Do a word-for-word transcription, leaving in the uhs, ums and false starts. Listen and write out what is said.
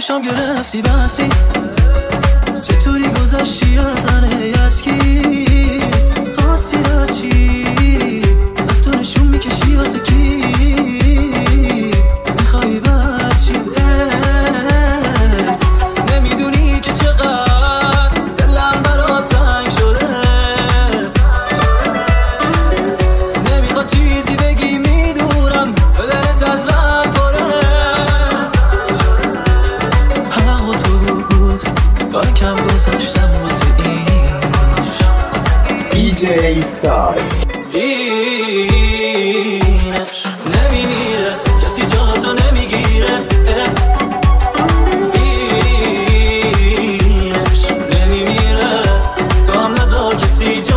چشام گرفتی بستی، چطوری گذشتی از هنه یسکی، خواستی رد چی حتی نشون میکشی واسه کی، میخوایی بد چی نمیدونی که چقدر دلم برات تنگ شده، نمیخواد چیزی بگی میدونم به دلت از رد پره، حق با تو بود کار کم گذاشتم واسه اینش. دی جی سای اینش نمیمیره کسی جا تو نمیگیره، اینش نمیمیره تو هم نذار کسی جا